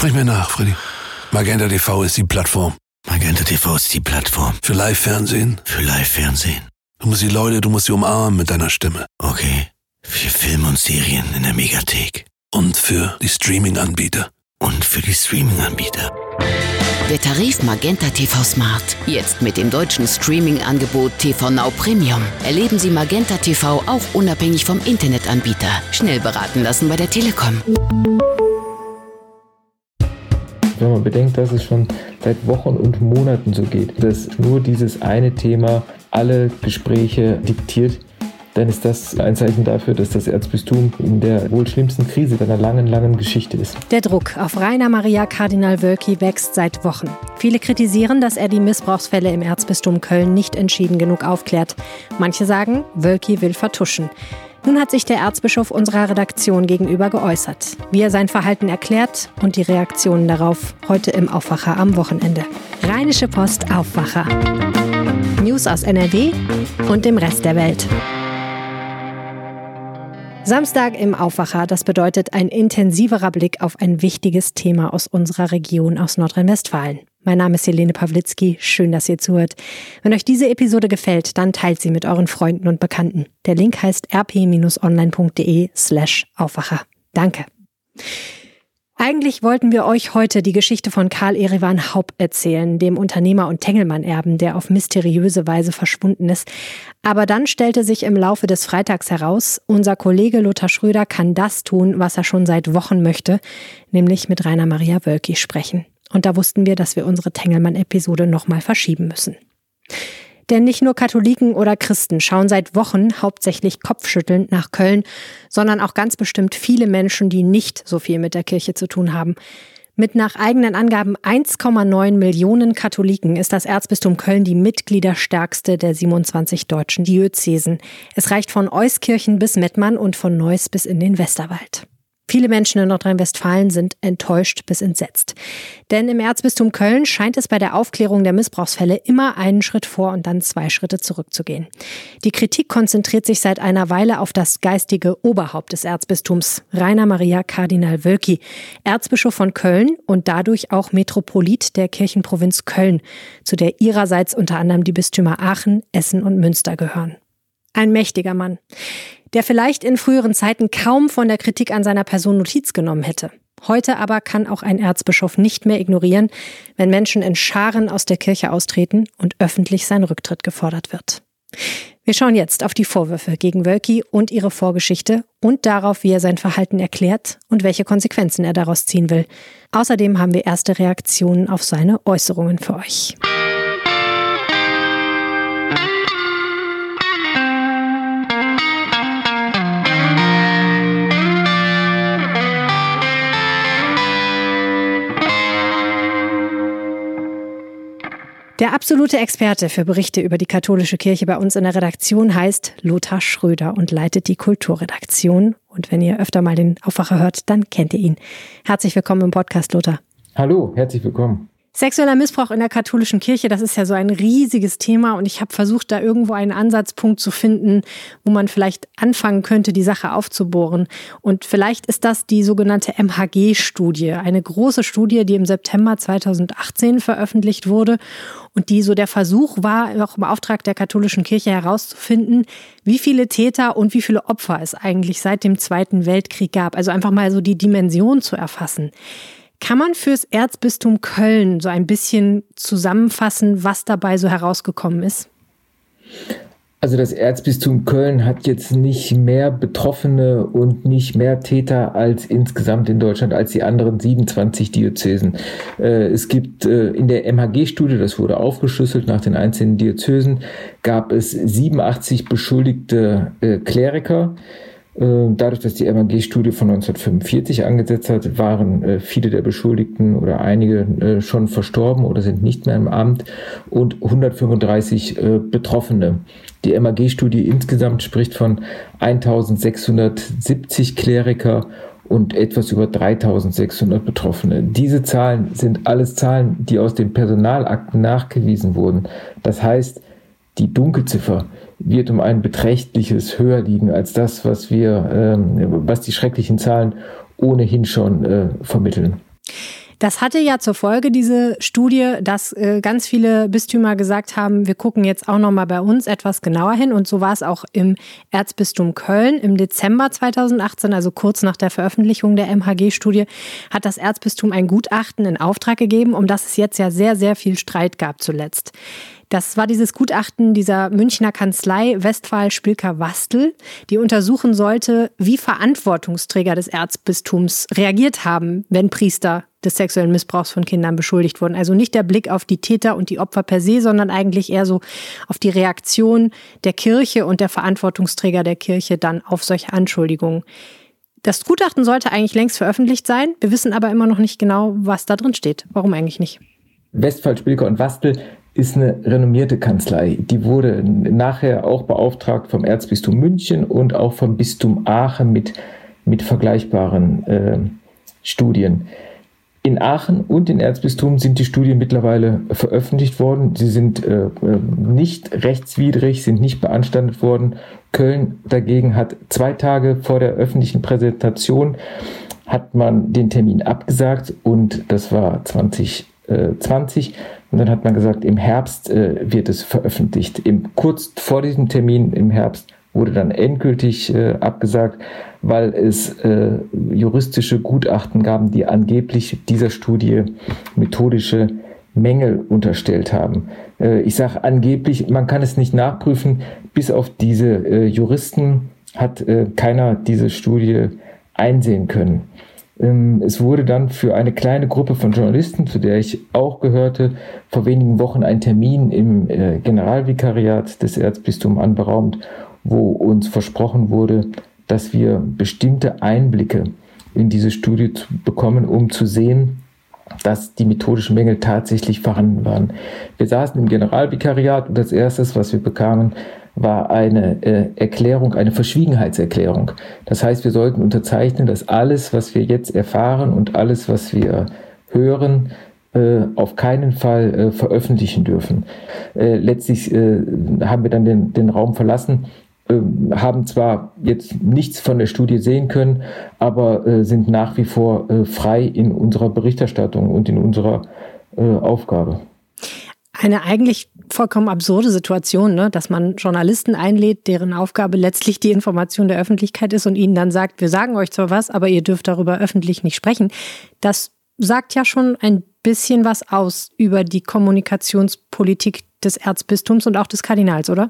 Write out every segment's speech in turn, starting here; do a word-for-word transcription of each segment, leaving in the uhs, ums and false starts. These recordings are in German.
Sprich mir nach, Freddy. Magenta T V ist die Plattform. Magenta T V ist die Plattform. Für Live-Fernsehen? Für Live-Fernsehen. Du musst die Leute, du musst sie umarmen mit deiner Stimme. Okay. Für Filme und Serien in der Megathek. Und für die Streaming-Anbieter. Und für die Streaming-Anbieter. Der Tarif Magenta T V Smart. Jetzt mit dem deutschen Streaming-Angebot T V Now Premium. Erleben Sie Magenta T V auch unabhängig vom Internetanbieter. Schnell beraten lassen bei der Telekom. Wenn man bedenkt, dass es schon seit Wochen und Monaten so geht, dass nur dieses eine Thema alle Gespräche diktiert, dann ist das ein Zeichen dafür, dass das Erzbistum in der wohl schlimmsten Krise seiner langen, langen Geschichte ist. Der Druck auf Rainer Maria Kardinal Wölki wächst seit Wochen. Viele kritisieren, dass er die Missbrauchsfälle im Erzbistum Köln nicht entschieden genug aufklärt. Manche sagen, Wölki will vertuschen. Nun hat sich der Erzbischof unserer Redaktion gegenüber geäußert, wie er sein Verhalten erklärt und die Reaktionen darauf heute im Aufwacher am Wochenende. Rheinische Post Aufwacher. News aus N R W und dem Rest der Welt. Samstag im Aufwacher, das bedeutet ein intensiverer Blick auf ein wichtiges Thema aus unserer Region aus Nordrhein-Westfalen. Mein Name ist Helene Pawlitzki, schön, dass ihr zuhört. Wenn euch diese Episode gefällt, dann teilt sie mit euren Freunden und Bekannten. Der Link heißt rp-online.de slash Aufwacher. Danke. Eigentlich wollten wir euch heute die Geschichte von Karl Erivan Haupt erzählen, dem Unternehmer und Tengelmann-Erben, der auf mysteriöse Weise verschwunden ist. Aber dann stellte sich im Laufe des Freitags heraus, unser Kollege Lothar Schröder kann das tun, was er schon seit Wochen möchte, nämlich mit Rainer Maria Wölki sprechen. Und da wussten wir, dass wir unsere Tengelmann-Episode nochmal verschieben müssen. Denn nicht nur Katholiken oder Christen schauen seit Wochen hauptsächlich kopfschüttelnd nach Köln, sondern auch ganz bestimmt viele Menschen, die nicht so viel mit der Kirche zu tun haben. Mit nach eigenen Angaben eins Komma neun Millionen Katholiken ist das Erzbistum Köln die mitgliederstärkste der siebenundzwanzig deutschen Diözesen. Es reicht von Euskirchen bis Mettmann und von Neuss bis in den Westerwald. Viele Menschen in Nordrhein-Westfalen sind enttäuscht bis entsetzt. Denn im Erzbistum Köln scheint es bei der Aufklärung der Missbrauchsfälle immer einen Schritt vor und dann zwei Schritte zurückzugehen. Die Kritik konzentriert sich seit einer Weile auf das geistige Oberhaupt des Erzbistums, Rainer Maria Kardinal Wölki, Erzbischof von Köln und dadurch auch Metropolit der Kirchenprovinz Köln, zu der ihrerseits unter anderem die Bistümer Aachen, Essen und Münster gehören. Ein mächtiger Mann, der vielleicht in früheren Zeiten kaum von der Kritik an seiner Person Notiz genommen hätte. Heute aber kann auch ein Erzbischof nicht mehr ignorieren, wenn Menschen in Scharen aus der Kirche austreten und öffentlich sein Rücktritt gefordert wird. Wir schauen jetzt auf die Vorwürfe gegen Wölki und ihre Vorgeschichte und darauf, wie er sein Verhalten erklärt und welche Konsequenzen er daraus ziehen will. Außerdem haben wir erste Reaktionen auf seine Äußerungen für euch. Der absolute Experte für Berichte über die katholische Kirche bei uns in der Redaktion heißt Lothar Schröder und leitet die Kulturredaktion. Und wenn ihr öfter mal den Aufwacher hört, dann kennt ihr ihn. Herzlich willkommen im Podcast, Lothar. Hallo, herzlich willkommen. Sexueller Missbrauch in der katholischen Kirche, das ist ja so ein riesiges Thema und ich habe versucht, da irgendwo einen Ansatzpunkt zu finden, wo man vielleicht anfangen könnte, die Sache aufzubohren. Und vielleicht ist das die sogenannte M H G-Studie, eine große Studie, die im September zweitausendachtzehn veröffentlicht wurde und die so der Versuch war, auch im Auftrag der katholischen Kirche herauszufinden, wie viele Täter und wie viele Opfer es eigentlich seit dem Zweiten Weltkrieg gab. Also einfach mal so die Dimension zu erfassen. Kann man fürs Erzbistum Köln so ein bisschen zusammenfassen, was dabei so herausgekommen ist? Also das Erzbistum Köln hat jetzt nicht mehr Betroffene und nicht mehr Täter als insgesamt in Deutschland, als die anderen siebenundzwanzig Diözesen. Es gibt in der M H G-Studie, das wurde aufgeschlüsselt nach den einzelnen Diözesen, gab es siebenundachtzig beschuldigte Kleriker. Dadurch, dass die M H G-Studie von neunzehnhundertfünfundvierzig angesetzt hat, waren viele der Beschuldigten oder einige schon verstorben oder sind nicht mehr im Amt und hundertfünfunddreißig Betroffene. Die M H G-Studie insgesamt spricht von eintausendsechshundertsiebzig Kleriker und etwas über dreitausendsechshundert Betroffene. Diese Zahlen sind alles Zahlen, die aus den Personalakten nachgewiesen wurden. Das heißt, die Dunkelziffer wird um ein beträchtliches höher liegen als das, was wir, ähm, was die schrecklichen Zahlen ohnehin schon äh, vermitteln. Das hatte ja zur Folge, diese Studie, dass äh, ganz viele Bistümer gesagt haben, wir gucken jetzt auch nochmal bei uns etwas genauer hin. Und so war es auch im Erzbistum Köln im Dezember zweitausendachtzehn, also kurz nach der Veröffentlichung der M H G-Studie, hat das Erzbistum ein Gutachten in Auftrag gegeben, um das es jetzt ja sehr, sehr viel Streit gab zuletzt. Das war dieses Gutachten dieser Münchner Kanzlei Westphal-Spilker-Wastel, die untersuchen sollte, wie Verantwortungsträger des Erzbistums reagiert haben, wenn Priester des sexuellen Missbrauchs von Kindern beschuldigt wurden. Also nicht der Blick auf die Täter und die Opfer per se, sondern eigentlich eher so auf die Reaktion der Kirche und der Verantwortungsträger der Kirche dann auf solche Anschuldigungen. Das Gutachten sollte eigentlich längst veröffentlicht sein. Wir wissen aber immer noch nicht genau, was da drin steht. Warum eigentlich nicht? Westphal, Spilker und Wastel ist eine renommierte Kanzlei. Die wurde nachher auch beauftragt vom Erzbistum München und auch vom Bistum Aachen mit, mit vergleichbaren äh, Studien. In Aachen und in Erzbistum sind die Studien mittlerweile veröffentlicht worden. Sie sind äh, nicht rechtswidrig, sind nicht beanstandet worden. Köln dagegen hat zwei Tage vor der öffentlichen Präsentation hat man den Termin abgesagt und das war zwanzig zwanzig. Und dann hat man gesagt, im Herbst äh, wird es veröffentlicht. Im, kurz vor diesem Termin im Herbst wurde dann endgültig äh, abgesagt, weil es äh, juristische Gutachten gab, die angeblich dieser Studie methodische Mängel unterstellt haben. Äh, ich sage angeblich, man kann es nicht nachprüfen. Bis auf diese äh, Juristen hat äh, keiner diese Studie einsehen können. Es wurde dann für eine kleine Gruppe von Journalisten, zu der ich auch gehörte, vor wenigen Wochen ein Termin im Generalvikariat des Erzbistums anberaumt, wo uns versprochen wurde, dass wir bestimmte Einblicke in diese Studie bekommen, um zu sehen, dass die methodischen Mängel tatsächlich vorhanden waren. Wir saßen im Generalvikariat und das Erste, was wir bekamen, war eine äh, Erklärung, eine Verschwiegenheitserklärung. Das heißt, wir sollten unterzeichnen, dass alles, was wir jetzt erfahren und alles, was wir hören, äh, auf keinen Fall äh, veröffentlichen dürfen. Äh, letztlich äh, haben wir dann den, den Raum verlassen, äh, haben zwar jetzt nichts von der Studie sehen können, aber äh, sind nach wie vor äh, frei in unserer Berichterstattung und in unserer äh, Aufgabe. Eine eigentlich vollkommen absurde Situation, ne? Dass man Journalisten einlädt, deren Aufgabe letztlich die Information der Öffentlichkeit ist und ihnen dann sagt, wir sagen euch zwar was, aber ihr dürft darüber öffentlich nicht sprechen. Das sagt ja schon ein bisschen was aus über die Kommunikationspolitik des Erzbistums und auch des Kardinals, oder?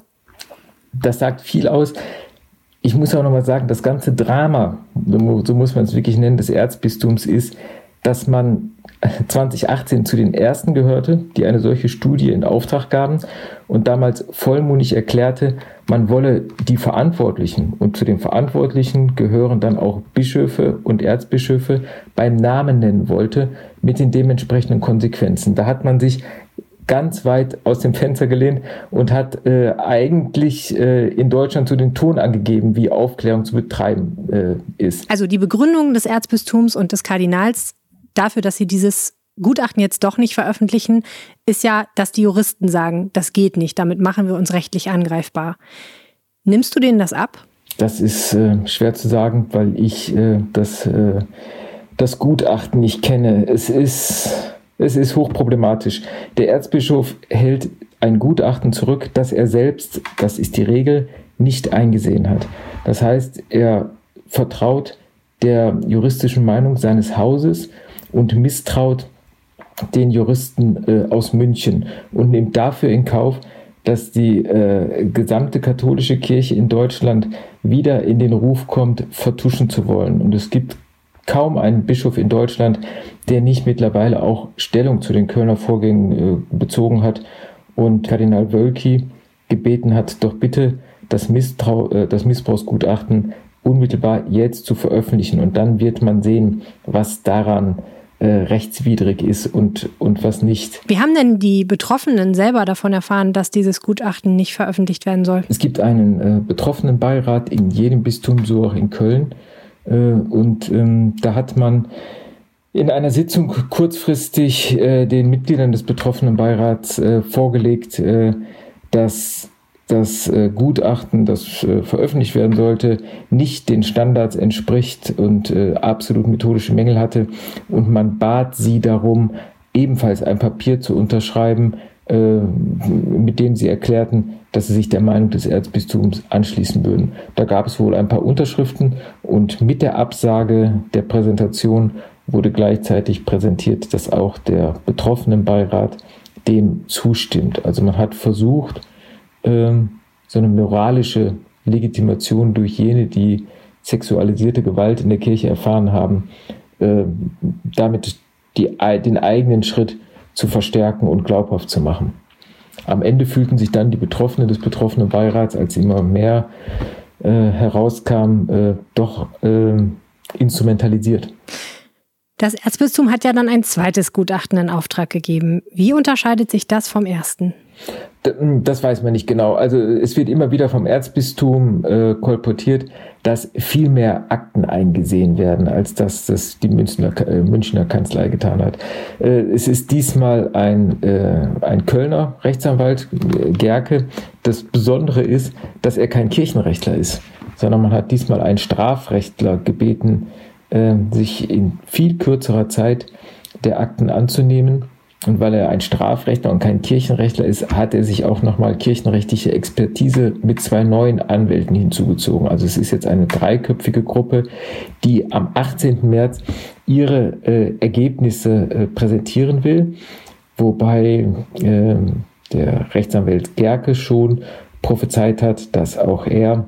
Das sagt viel aus. Ich muss auch nochmal sagen, das ganze Drama, so muss man es wirklich nennen, des Erzbistums ist, dass man zwanzig achtzehn zu den ersten gehörte, die eine solche Studie in Auftrag gaben und damals vollmundig erklärte, man wolle die Verantwortlichen, und zu den Verantwortlichen gehören dann auch Bischöfe und Erzbischöfe, beim Namen nennen wollte, mit den dementsprechenden Konsequenzen. Da hat man sich ganz weit aus dem Fenster gelehnt und hat äh, eigentlich äh, in Deutschland so den Ton angegeben, wie Aufklärung zu betreiben äh, ist. Also die Begründung des Erzbistums und des Kardinals dafür, dass sie dieses Gutachten jetzt doch nicht veröffentlichen, ist ja, dass die Juristen sagen, das geht nicht, damit machen wir uns rechtlich angreifbar. Nimmst du denen das ab? Das ist äh, schwer zu sagen, weil ich äh, das, äh, das Gutachten nicht kenne. Es ist, es ist hochproblematisch. Der Erzbischof hält ein Gutachten zurück, das er selbst, das ist die Regel, nicht eingesehen hat. Das heißt, er vertraut der juristischen Meinung seines Hauses und misstraut den Juristen äh, aus München und nimmt dafür in Kauf, dass die äh, gesamte katholische Kirche in Deutschland wieder in den Ruf kommt, vertuschen zu wollen. Und es gibt kaum einen Bischof in Deutschland, der nicht mittlerweile auch Stellung zu den Kölner Vorgängen äh, bezogen hat und Kardinal Wölki gebeten hat, doch bitte das, Misstrau- äh, das Missbrauchsgutachten unmittelbar jetzt zu veröffentlichen. Und dann wird man sehen, was daran äh, rechtswidrig ist und, und was nicht. Wie haben denn die Betroffenen selber davon erfahren, dass dieses Gutachten nicht veröffentlicht werden soll? Es gibt einen äh, Betroffenenbeirat in jedem Bistum, so auch in Köln. Äh, und ähm, da hat man in einer Sitzung kurzfristig äh, den Mitgliedern des Betroffenenbeirats äh, vorgelegt, äh, dass das äh, Gutachten, das äh, veröffentlicht werden sollte, nicht den Standards entspricht und äh, absolut methodische Mängel hatte. Und man bat sie darum, ebenfalls ein Papier zu unterschreiben, äh, mit dem sie erklärten, dass sie sich der Meinung des Erzbistums anschließen würden. Da gab es wohl ein paar Unterschriften und mit der Absage der Präsentation wurde gleichzeitig präsentiert, dass auch der Betroffenenbeirat dem zustimmt. Also man hat versucht, so eine moralische Legitimation durch jene, die sexualisierte Gewalt in der Kirche erfahren haben, damit die, den eigenen Schritt zu verstärken und glaubhaft zu machen. Am Ende fühlten sich dann die Betroffenen des betroffenen Beirats, als immer mehr äh, herauskam, äh, doch äh, instrumentalisiert. Das Erzbistum hat ja dann ein zweites Gutachten in Auftrag gegeben. Wie unterscheidet sich das vom ersten? Das weiß man nicht genau. Also es wird immer wieder vom Erzbistum äh, kolportiert, dass viel mehr Akten eingesehen werden, als dass das die Münchner, äh, Münchner Kanzlei getan hat. Äh, es ist diesmal ein, äh, ein Kölner Rechtsanwalt, äh, Gerke. Das Besondere ist, dass er kein Kirchenrechtler ist, sondern man hat diesmal einen Strafrechtler gebeten, äh, sich in viel kürzerer Zeit der Akten anzunehmen. Und weil er ein Strafrechtler und kein Kirchenrechtler ist, hat er sich auch nochmal kirchenrechtliche Expertise mit zwei neuen Anwälten hinzugezogen. Also es ist jetzt eine dreiköpfige Gruppe, die am achtzehnten März ihre äh, Ergebnisse äh, präsentieren will, wobei äh, der Rechtsanwalt Gerke schon prophezeit hat, dass auch er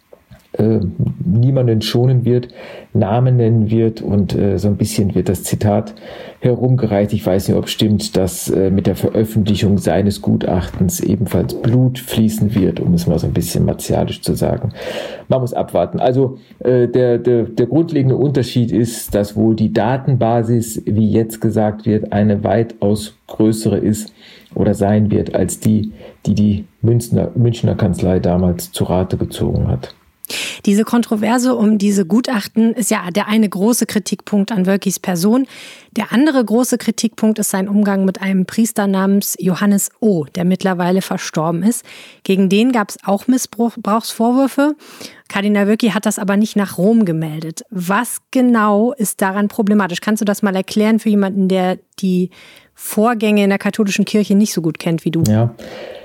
äh, niemanden schonen wird, Namen nennen wird und äh, so ein bisschen wird das Zitat herumgereicht. Ich weiß nicht, ob es stimmt, dass äh, mit der Veröffentlichung seines Gutachtens ebenfalls Blut fließen wird, um es mal so ein bisschen martialisch zu sagen. Man muss abwarten. Also äh, der, der, der grundlegende Unterschied ist, dass wohl die Datenbasis, wie jetzt gesagt wird, eine weitaus größere ist oder sein wird, als die, die die Münchner, Münchner Kanzlei damals zu Rate gezogen hat. Diese Kontroverse um diese Gutachten ist ja der eine große Kritikpunkt an Wölkis Person. Der andere große Kritikpunkt ist sein Umgang mit einem Priester namens Johannes O., der mittlerweile verstorben ist. Gegen den gab es auch Missbrauchsvorwürfe. Kardinal Wölki hat das aber nicht nach Rom gemeldet. Was genau ist daran problematisch? Kannst du das mal erklären für jemanden, der die Vorgänge in der katholischen Kirche nicht so gut kennt wie du? Ja,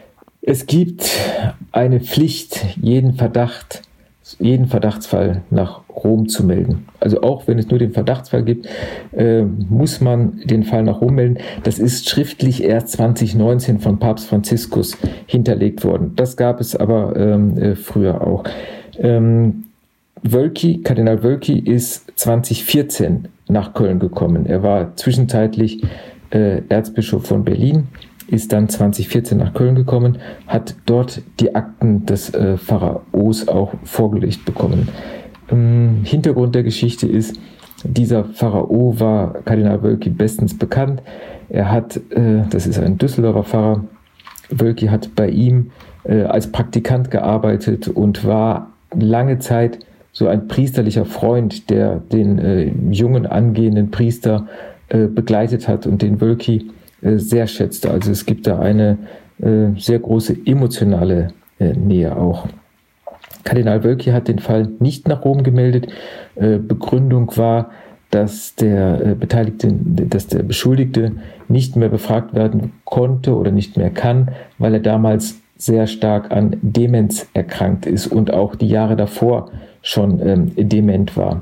es gibt eine Pflicht, jeden Verdacht jeden Verdachtsfall nach Rom zu melden. Also auch wenn es nur den Verdachtsfall gibt, äh, muss man den Fall nach Rom melden. Das ist schriftlich erst zwanzig neunzehn von Papst Franziskus hinterlegt worden. Das gab es aber ähm, äh, früher auch. Ähm, Wölki, Kardinal Wölki ist zwanzig vierzehn nach Köln gekommen. Er war zwischenzeitlich äh, Erzbischof von Berlin, ist dann zwanzig vierzehn nach Köln gekommen, hat dort die Akten des äh, Pharaos auch vorgelegt bekommen. Ähm, Hintergrund der Geschichte ist, dieser Pharao war Kardinal Wölki bestens bekannt. Er hat, äh, das ist ein Düsseldorfer Pfarrer, Wölki hat bei ihm äh, als Praktikant gearbeitet und war lange Zeit so ein priesterlicher Freund, der den äh, jungen angehenden Priester äh, begleitet hat und den Wölki sehr schätzte. Also es gibt da eine äh, sehr große emotionale äh, Nähe auch. Kardinal Wölki hat den Fall nicht nach Rom gemeldet. Äh, Begründung war, dass der äh, Beteiligte, dass der Beschuldigte nicht mehr befragt werden konnte oder nicht mehr kann, weil er damals sehr stark an Demenz erkrankt ist und auch die Jahre davor schon ähm, dement war.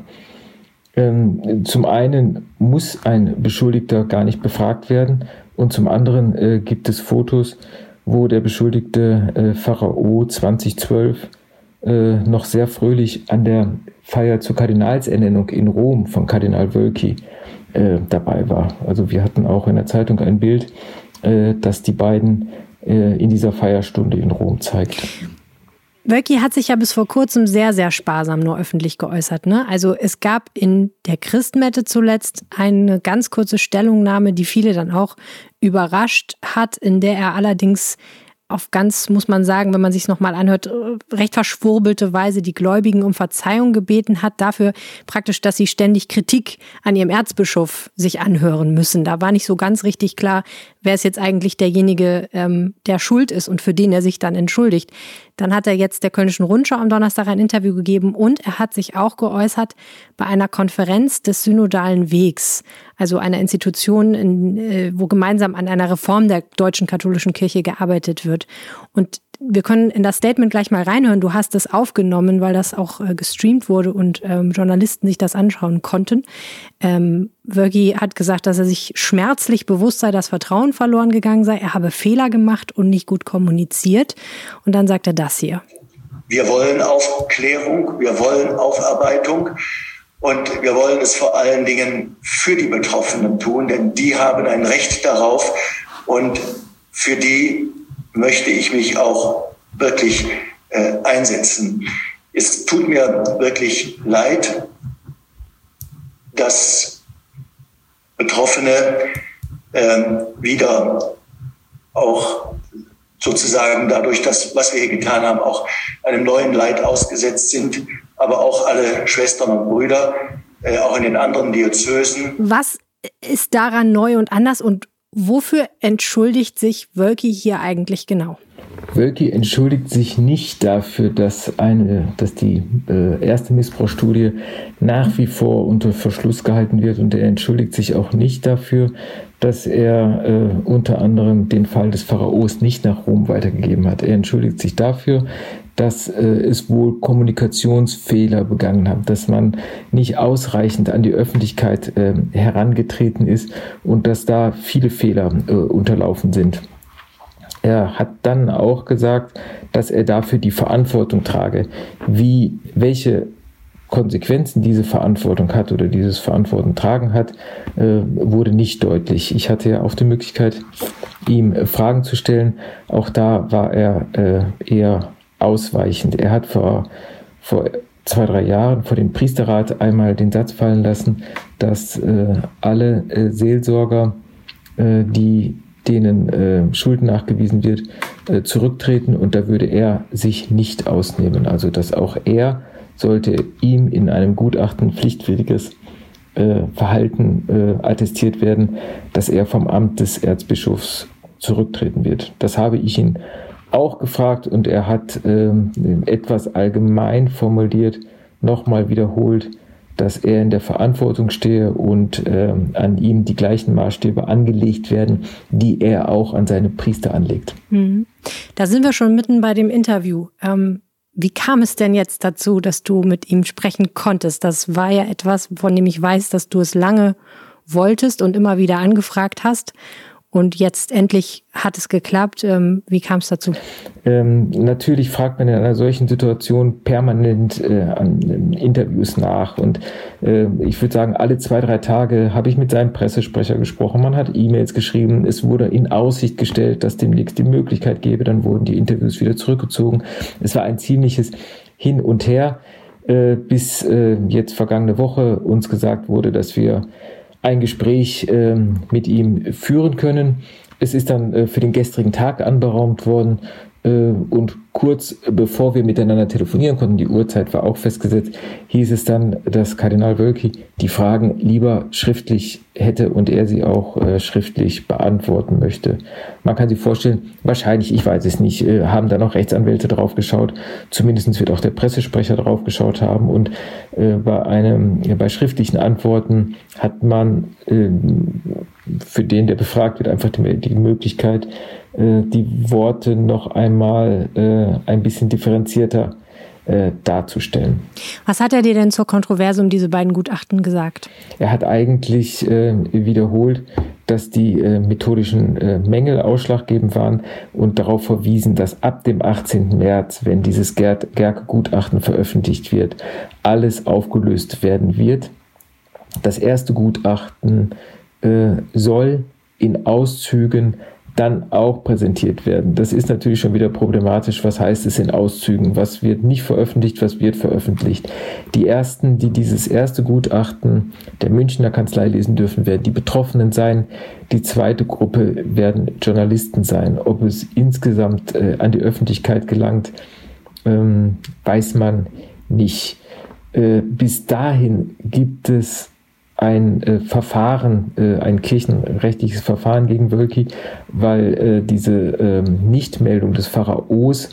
Ähm, zum einen muss ein Beschuldigter gar nicht befragt werden und zum anderen äh, gibt es Fotos, wo der beschuldigte äh, Pharao zwanzig zwölf äh, noch sehr fröhlich an der Feier zur Kardinalsernennung in Rom von Kardinal Wölki äh, dabei war. Also wir hatten auch in der Zeitung ein Bild, äh, das die beiden äh, in dieser Feierstunde in Rom zeigt. Wölki hat sich ja bis vor kurzem sehr, sehr sparsam nur öffentlich geäußert, ne? Also es gab in der Christmette zuletzt eine ganz kurze Stellungnahme, die viele dann auch überrascht hat, in der er allerdings auf ganz, muss man sagen, wenn man sich es nochmal anhört, recht verschwurbelte Weise die Gläubigen um Verzeihung gebeten hat, dafür praktisch, dass sie ständig Kritik an ihrem Erzbischof sich anhören müssen. Da war nicht so ganz richtig klar, wer ist jetzt eigentlich derjenige, ähm, der schuld ist und für den er sich dann entschuldigt. Dann hat er jetzt der Kölnischen Rundschau am Donnerstag ein Interview gegeben und er hat sich auch geäußert bei einer Konferenz des Synodalen Wegs, also einer Institution, in, äh, wo gemeinsam an einer Reform der deutschen katholischen Kirche gearbeitet wird. Und wir können in das Statement gleich mal reinhören. Du hast es aufgenommen, weil das auch äh, gestreamt wurde und ähm, Journalisten sich das anschauen konnten. Ähm, Wölki hat gesagt, dass er sich schmerzlich bewusst sei, dass Vertrauen verloren gegangen sei. Er habe Fehler gemacht und nicht gut kommuniziert. Und dann sagt er das hier. Wir wollen Aufklärung, wir wollen Aufarbeitung und wir wollen es vor allen Dingen für die Betroffenen tun, denn die haben ein Recht darauf und für die möchte ich mich auch wirklich äh, einsetzen. Es tut mir wirklich leid, dass Betroffene äh, wieder auch sozusagen dadurch, dass, was wir hier getan haben, auch einem neuen Leid ausgesetzt sind, aber auch alle Schwestern und Brüder, äh, auch in den anderen Diözesen. Was ist daran neu und anders und wofür entschuldigt sich Wölki hier eigentlich genau? Wölki entschuldigt sich nicht dafür, dass, eine, dass die äh, erste Missbrauchsstudie nach wie vor unter Verschluss gehalten wird und er entschuldigt sich auch nicht dafür, dass er äh, unter anderem den Fall des Pharaos nicht nach Rom weitergegeben hat. Er entschuldigt sich dafür, dass äh, es wohl Kommunikationsfehler begangen hat, dass man nicht ausreichend an die Öffentlichkeit äh, herangetreten ist und dass da viele Fehler äh, unterlaufen sind. Er hat dann auch gesagt, dass er dafür die Verantwortung trage. Wie, welche Konsequenzen diese Verantwortung hat oder dieses Verantwortung tragen hat, äh, wurde nicht deutlich. Ich hatte ja auch die Möglichkeit, ihm äh, Fragen zu stellen. Auch da war er äh, eher ausweichend. Er hat vor, vor zwei, drei Jahren vor dem Priesterrat einmal den Satz fallen lassen, dass äh, alle äh, Seelsorger, äh, die denen äh, Schuld nachgewiesen wird, äh, zurücktreten und da würde er sich nicht ausnehmen. Also dass auch er sollte ihm in einem Gutachten pflichtwidriges äh, Verhalten äh, attestiert werden, dass er vom Amt des Erzbischofs zurücktreten wird. Das habe ich ihn auch gefragt und er hat äh, etwas allgemein formuliert, nochmal wiederholt, dass er in der Verantwortung stehe und äh, an ihm die gleichen Maßstäbe angelegt werden, die er auch an seine Priester anlegt. Mhm. Da sind wir schon mitten bei dem Interview. Ähm, wie kam es denn jetzt dazu, dass du mit ihm sprechen konntest? Das war ja etwas, von dem ich weiß, dass du es lange wolltest und immer wieder angefragt hast. Und jetzt endlich hat es geklappt. Ähm, wie kam es dazu? Ähm, natürlich fragt man in einer solchen Situation permanent äh, an äh, Interviews nach. Und äh, ich würde sagen, alle zwei, drei Tage habe ich mit seinem Pressesprecher gesprochen. Man hat E-Mails geschrieben. Es wurde in Aussicht gestellt, dass demnächst die Möglichkeit gäbe. Dann wurden die Interviews wieder zurückgezogen. Es war ein ziemliches Hin und Her, äh, bis äh, jetzt vergangene Woche uns gesagt wurde, dass wir ein Gespräch äh, mit ihm führen können. Es ist dann äh, für den gestrigen Tag anberaumt worden äh, und kurz bevor wir miteinander telefonieren konnten, die Uhrzeit war auch festgesetzt, hieß es dann, dass Kardinal Wölki die Fragen lieber schriftlich hätte und er sie auch äh, schriftlich beantworten möchte. Man kann sich vorstellen, wahrscheinlich, ich weiß es nicht, äh, haben da noch Rechtsanwälte drauf geschaut, zumindest wird auch der Pressesprecher drauf geschaut haben und äh, bei einem, ja, bei schriftlichen Antworten hat man äh, für den, der befragt wird, einfach die, die Möglichkeit, äh, die Worte noch einmal äh, ein bisschen differenzierter äh, darzustellen. Was hat er dir denn zur Kontroverse um diese beiden Gutachten gesagt? Er hat eigentlich äh, wiederholt, dass die äh, methodischen äh, Mängel ausschlaggebend waren und darauf verwiesen, dass ab dem achtzehnten März, wenn dieses Gerke-Gutachten veröffentlicht wird, alles aufgelöst werden wird. Das erste Gutachten äh, soll in Auszügen dann auch präsentiert werden. Das ist natürlich schon wieder problematisch. Was heißt es in Auszügen? Was wird nicht veröffentlicht? Was wird veröffentlicht? Die ersten, die dieses erste Gutachten der Münchner Kanzlei lesen dürfen, werden die Betroffenen sein. Die zweite Gruppe werden Journalisten sein. Ob es insgesamt äh, an die Öffentlichkeit gelangt, ähm, weiß man nicht. Äh, bis dahin gibt es ein äh, Verfahren, äh, ein kirchenrechtliches Verfahren gegen Wölki, weil äh, diese ähm, Nichtmeldung des Pharaos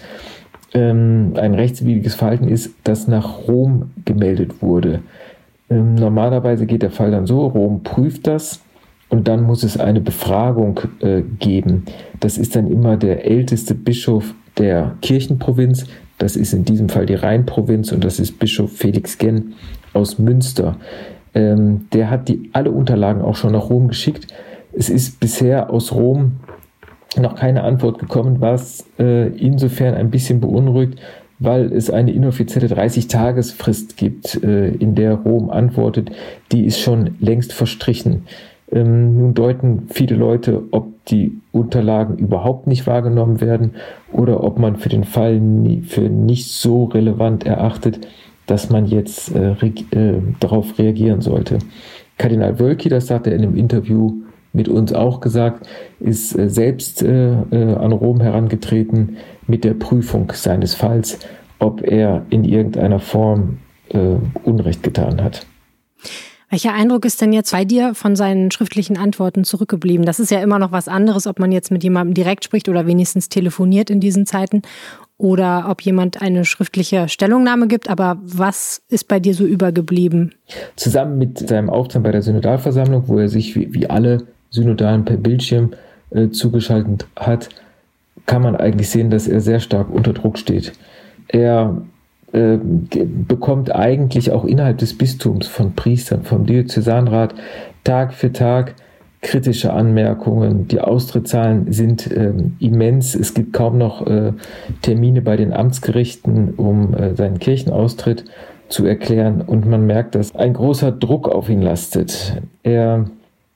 ähm, ein rechtswidriges Verhalten ist, das nach Rom gemeldet wurde. Ähm, normalerweise geht der Fall dann so, Rom prüft das und dann muss es eine Befragung äh, geben. Das ist dann immer der älteste Bischof der Kirchenprovinz, das ist in diesem Fall die Rheinprovinz und das ist Bischof Felix Genn aus Münster. Ähm, der hat die alle Unterlagen auch schon nach Rom geschickt. Es ist bisher aus Rom noch keine Antwort gekommen, was äh, insofern ein bisschen beunruhigt, weil es eine inoffizielle dreißig-Tages-Frist gibt, äh, in der Rom antwortet. Die ist schon längst verstrichen. Ähm, nun deuten viele Leute, ob die Unterlagen überhaupt nicht wahrgenommen werden oder ob man für den Fall nie, für nicht so relevant erachtet, dass man jetzt äh, re- äh, darauf reagieren sollte. Kardinal Wölki, das hat er in einem Interview mit uns auch gesagt, ist äh, selbst äh, äh, an Rom herangetreten mit der Prüfung seines Falls, ob er in irgendeiner Form äh, Unrecht getan hat. Welcher Eindruck ist denn jetzt bei dir von seinen schriftlichen Antworten zurückgeblieben? Das ist ja immer noch was anderes, ob man jetzt mit jemandem direkt spricht oder wenigstens telefoniert in diesen Zeiten oder ob jemand eine schriftliche Stellungnahme gibt. Aber was ist bei dir so übergeblieben? Zusammen mit seinem Auftritt bei der Synodalversammlung, wo er sich wie, wie alle Synodalen per Bildschirm äh, zugeschaltet hat, kann man eigentlich sehen, dass er sehr stark unter Druck steht. Er äh, bekommt eigentlich auch innerhalb des Bistums von Priestern, vom Diözesanrat Tag für Tag kritische Anmerkungen. Die Austrittszahlen sind äh, immens. Es gibt kaum noch äh, Termine bei den Amtsgerichten, um äh, seinen Kirchenaustritt zu erklären. Und man merkt, dass ein großer Druck auf ihn lastet. Er,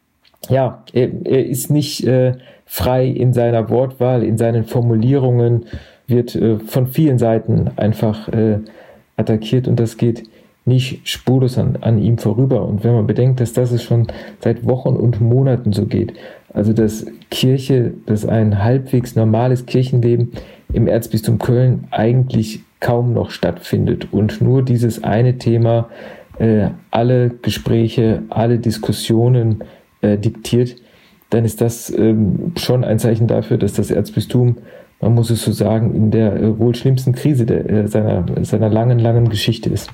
ja, er, er ist nicht äh, frei in seiner Wortwahl, in seinen Formulierungen, wird äh, von vielen Seiten einfach äh, attackiert und das geht nicht spurlos an, an ihm vorüber. Und wenn man bedenkt, dass das es schon seit Wochen und Monaten so geht, also dass Kirche, dass ein halbwegs normales Kirchenleben im Erzbistum Köln eigentlich kaum noch stattfindet und nur dieses eine Thema äh, alle Gespräche, alle Diskussionen äh, diktiert, dann ist das ähm, schon ein Zeichen dafür, dass das Erzbistum, man muss es so sagen, in der äh, wohl schlimmsten Krise der, äh, seiner, seiner langen, langen Geschichte ist.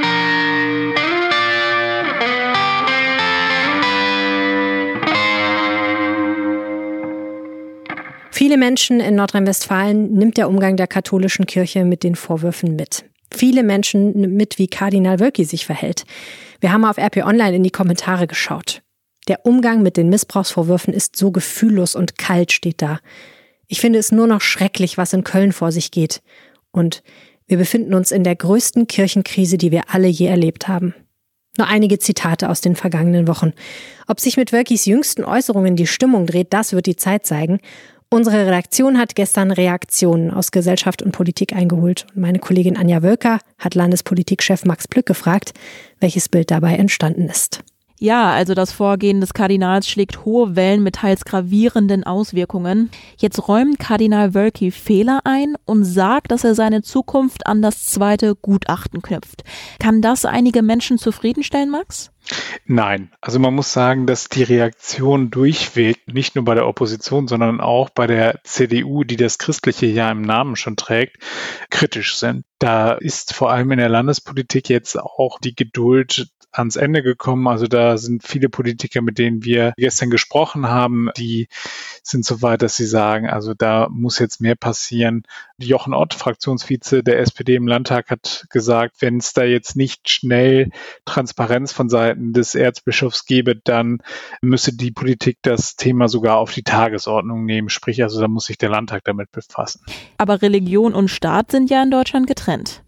Viele Menschen in Nordrhein-Westfalen nimmt der Umgang der katholischen Kirche mit den Vorwürfen mit. Viele Menschen nimmt mit, wie Kardinal Wölki sich verhält. Wir haben auf R P Online in die Kommentare geschaut. Der Umgang mit den Missbrauchsvorwürfen ist so gefühllos und kalt, steht da. Ich finde es nur noch schrecklich, was in Köln vor sich geht. Und wir befinden uns in der größten Kirchenkrise, die wir alle je erlebt haben. Nur einige Zitate aus den vergangenen Wochen. Ob sich mit Wölkis jüngsten Äußerungen die Stimmung dreht, das wird die Zeit zeigen. Unsere Redaktion hat gestern Reaktionen aus Gesellschaft und Politik eingeholt. Und meine Kollegin Anja Wölker hat Landespolitikchef Max Plück gefragt, welches Bild dabei entstanden ist. Ja, also das Vorgehen des Kardinals schlägt hohe Wellen mit teils gravierenden Auswirkungen. Jetzt räumt Kardinal Wölki Fehler ein und sagt, dass er seine Zukunft an das zweite Gutachten knüpft. Kann das einige Menschen zufriedenstellen, Max? Nein, also man muss sagen, dass die Reaktionen durchweg, nicht nur bei der Opposition, sondern auch bei der C D U, die das Christliche ja im Namen schon trägt, kritisch sind. Da ist vor allem in der Landespolitik jetzt auch die Geduld ans Ende gekommen. Also da sind viele Politiker, mit denen wir gestern gesprochen haben, die sind so weit, dass sie sagen, also da muss jetzt mehr passieren. Jochen Ott, Fraktionsvize der S P D im Landtag, hat gesagt, wenn es da jetzt nicht schnell Transparenz von Seiten des Erzbischofs gäbe, dann müsse die Politik das Thema sogar auf die Tagesordnung nehmen. Sprich, also da muss sich der Landtag damit befassen. Aber Religion und Staat sind ja in Deutschland getrennt.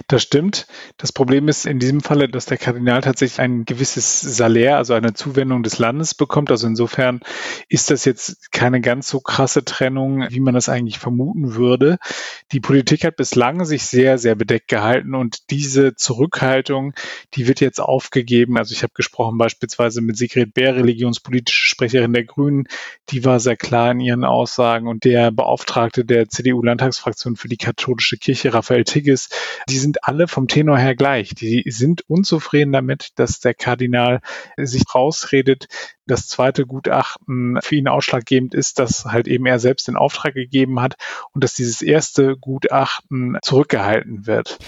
Das stimmt. Das Problem ist in diesem Falle, dass der Kardinal tatsächlich ein gewisses Salär, also eine Zuwendung des Landes bekommt. Also insofern ist das jetzt keine ganz so krasse Trennung, wie man das eigentlich vermuten würde. Die Politik hat bislang sich sehr, sehr bedeckt gehalten und diese Zurückhaltung, die wird jetzt aufgegeben. Also ich habe gesprochen beispielsweise mit Sigrid Beer, religionspolitische Sprecherin der Grünen. Die war sehr klar in ihren Aussagen und der Beauftragte der C D U-Landtagsfraktion für die katholische Kirche, Raphael Tigges, die sind alle vom Tenor her gleich. Die sind unzufrieden damit, dass der Kardinal sich rausredet. Das zweite Gutachten für ihn ausschlaggebend ist, dass halt eben er selbst den Auftrag gegeben hat und dass dieses erste Gutachten zurückgehalten wird.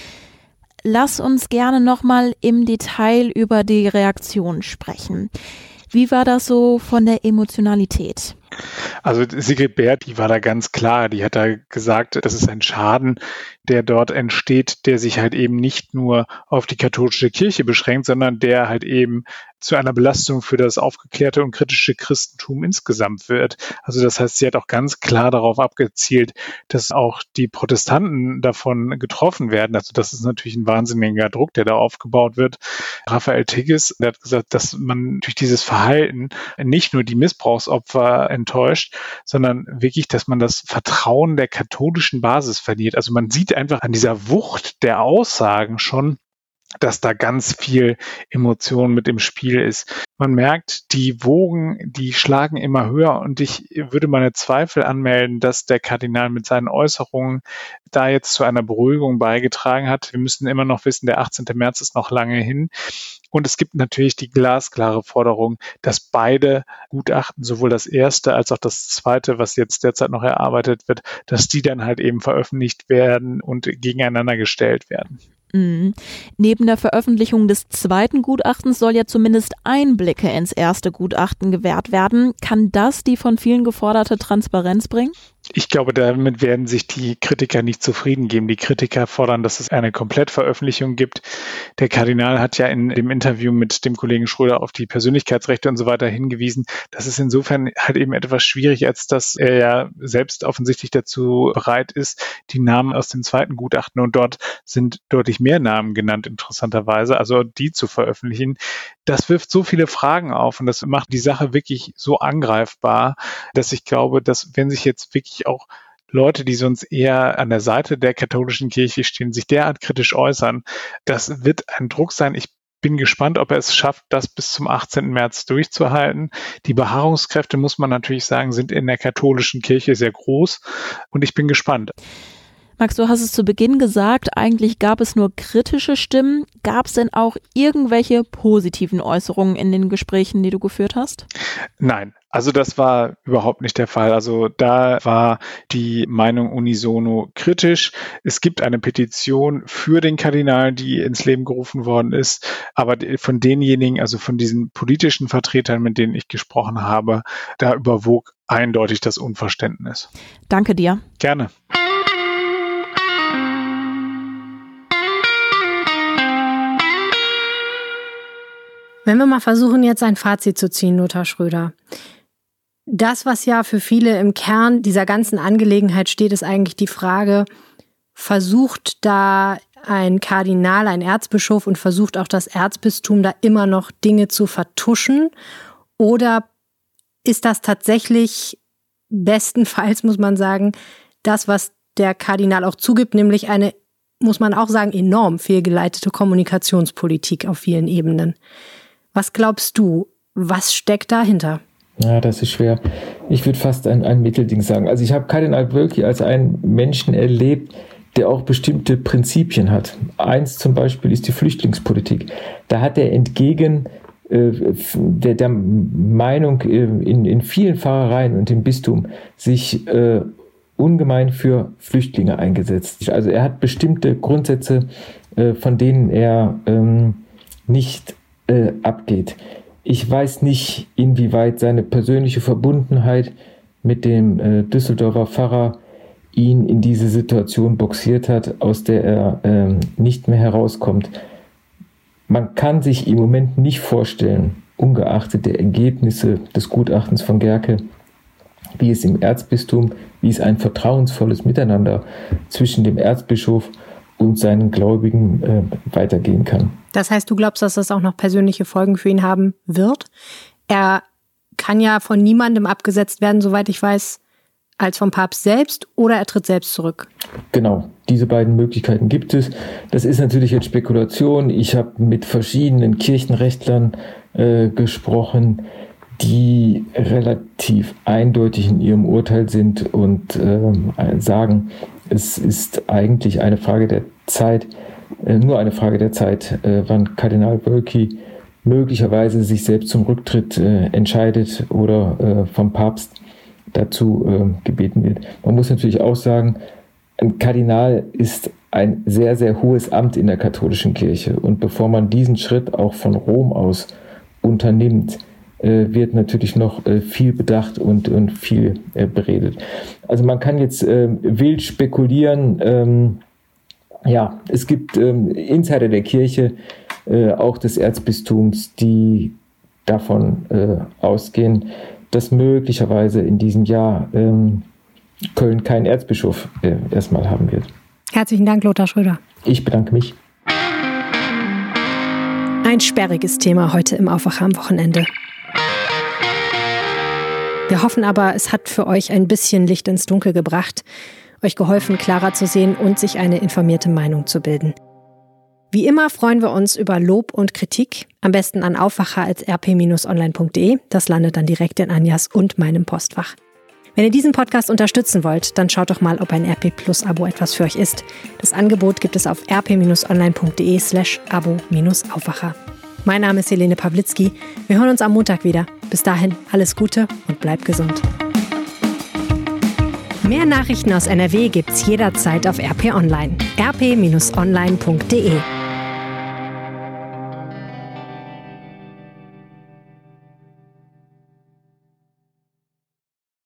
Lass uns gerne nochmal im Detail über die Reaktion sprechen. Wie war das so von der Emotionalität? Also Sigrid Beer, die war da ganz klar, die hat da gesagt, das ist ein Schaden, der dort entsteht, der sich halt eben nicht nur auf die katholische Kirche beschränkt, sondern der halt eben zu einer Belastung für das aufgeklärte und kritische Christentum insgesamt wird. Also das heißt, sie hat auch ganz klar darauf abgezielt, dass auch die Protestanten davon getroffen werden. Also das ist natürlich ein wahnsinniger Druck, der da aufgebaut wird. Raphael Tigges, der hat gesagt, dass man durch dieses Verhalten nicht nur die Missbrauchsopfer enttäuscht, sondern wirklich, dass man das Vertrauen der katholischen Basis verliert. Also man sieht einfach an dieser Wucht der Aussagen schon, dass da ganz viel Emotion mit im Spiel ist. Man merkt, die Wogen, die schlagen immer höher und ich würde meine Zweifel anmelden, dass der Kardinal mit seinen Äußerungen da jetzt zu einer Beruhigung beigetragen hat. Wir müssen immer noch wissen, der achtzehnten März ist noch lange hin. Und es gibt natürlich die glasklare Forderung, dass beide Gutachten, sowohl das erste als auch das zweite, was jetzt derzeit noch erarbeitet wird, dass die dann halt eben veröffentlicht werden und gegeneinander gestellt werden. Mhm. Neben der Veröffentlichung des zweiten Gutachtens soll ja zumindest Einblicke ins erste Gutachten gewährt werden. Kann das die von vielen geforderte Transparenz bringen? Ich glaube, damit werden sich die Kritiker nicht zufrieden geben. Die Kritiker fordern, dass es eine Komplettveröffentlichung gibt. Der Kardinal hat ja in dem Interview mit dem Kollegen Schröder auf die Persönlichkeitsrechte und so weiter hingewiesen. Das ist insofern halt eben etwas schwierig, als dass er ja selbst offensichtlich dazu bereit ist, die Namen aus dem zweiten Gutachten, und dort sind deutlich mehr Namen genannt, interessanterweise, also die zu veröffentlichen. Das wirft so viele Fragen auf und das macht die Sache wirklich so angreifbar, dass ich glaube, dass wenn sich jetzt wirklich auch Leute, die sonst eher an der Seite der katholischen Kirche stehen, sich derart kritisch äußern, das wird ein Druck sein. Ich bin gespannt, ob er es schafft, das bis zum achtzehnten März durchzuhalten. Die Beharrungskräfte, muss man natürlich sagen, sind in der katholischen Kirche sehr groß und ich bin gespannt. Max, du hast es zu Beginn gesagt, eigentlich gab es nur kritische Stimmen. Gab es denn auch irgendwelche positiven Äußerungen in den Gesprächen, die du geführt hast? Nein, also das war überhaupt nicht der Fall. Also da war die Meinung unisono kritisch. Es gibt eine Petition für den Kardinal, die ins Leben gerufen worden ist. Aber von denjenigen, also von diesen politischen Vertretern, mit denen ich gesprochen habe, da überwog eindeutig das Unverständnis. Danke dir. Gerne. Wenn wir mal versuchen, jetzt ein Fazit zu ziehen, Lothar Schröder. Das, was ja für viele im Kern dieser ganzen Angelegenheit steht, ist eigentlich die Frage, versucht da ein Kardinal, ein Erzbischof und versucht auch das Erzbistum da immer noch Dinge zu vertuschen? Oder ist das tatsächlich bestenfalls, muss man sagen, das, was der Kardinal auch zugibt, nämlich eine, muss man auch sagen, enorm fehlgeleitete Kommunikationspolitik auf vielen Ebenen? Was glaubst du, was steckt dahinter? Ja, das ist schwer. Ich würde fast ein, ein Mittelding sagen. Also ich habe Kardinal Wölki als einen Menschen erlebt, der auch bestimmte Prinzipien hat. Eins zum Beispiel ist die Flüchtlingspolitik. Da hat er entgegen äh, der, der Meinung äh, in, in vielen Pfarrereien und im Bistum sich äh, ungemein für Flüchtlinge eingesetzt. Also er hat bestimmte Grundsätze, äh, von denen er ähm, nicht äh, abgeht. Ich weiß nicht, inwieweit seine persönliche Verbundenheit mit dem äh, Düsseldorfer Pfarrer ihn in diese Situation boxiert hat, aus der er äh, nicht mehr herauskommt. Man kann sich im Moment nicht vorstellen, ungeachtet der Ergebnisse des Gutachtens von Gerke, wie es im Erzbistum, wie es ein vertrauensvolles Miteinander zwischen dem Erzbischof und seinen Gläubigen äh, weitergehen kann. Das heißt, du glaubst, dass das auch noch persönliche Folgen für ihn haben wird? Er kann ja von niemandem abgesetzt werden, soweit ich weiß, als vom Papst selbst, oder er tritt selbst zurück? Genau, diese beiden Möglichkeiten gibt es. Das ist natürlich jetzt Spekulation. Ich habe mit verschiedenen Kirchenrechtlern äh, gesprochen, die relativ eindeutig in ihrem Urteil sind und äh, sagen, es ist eigentlich eine Frage der Zeit, äh, nur eine Frage der Zeit, äh, wann Kardinal Wölki möglicherweise sich selbst zum Rücktritt äh, entscheidet oder äh, vom Papst dazu äh, gebeten wird. Man muss natürlich auch sagen, ein Kardinal ist ein sehr, sehr hohes Amt in der katholischen Kirche. Und bevor man diesen Schritt auch von Rom aus unternimmt, äh, wird natürlich noch äh, viel bedacht und, und viel äh, beredet. Also man kann jetzt äh, wild spekulieren. Ähm, ja, es gibt ähm, Insider der Kirche, äh, auch des Erzbistums, die davon äh, ausgehen, dass möglicherweise in diesem Jahr ähm, Köln keinen Erzbischof äh, erstmal haben wird. Herzlichen Dank, Lothar Schröder. Ich bedanke mich. Ein sperriges Thema heute im Aufwacher am Wochenende. Wir hoffen aber, es hat für euch ein bisschen Licht ins Dunkel gebracht, euch geholfen, klarer zu sehen und sich eine informierte Meinung zu bilden. Wie immer freuen wir uns über Lob und Kritik, am besten an aufwacher at r p Bindestrich online punkt de. Das landet dann direkt in Anjas und meinem Postfach. Wenn ihr diesen Podcast unterstützen wollt, dann schaut doch mal, ob ein R P Plus Abo etwas für euch ist. Das Angebot gibt es auf r p Bindestrich online punkt de slash abo Aufwacher. Mein Name ist Helene Pawlitzki. Wir hören uns am Montag wieder. Bis dahin alles Gute und bleibt gesund. Mehr Nachrichten aus N R W gibt's jederzeit auf R P Online. r p Bindestrich online punkt de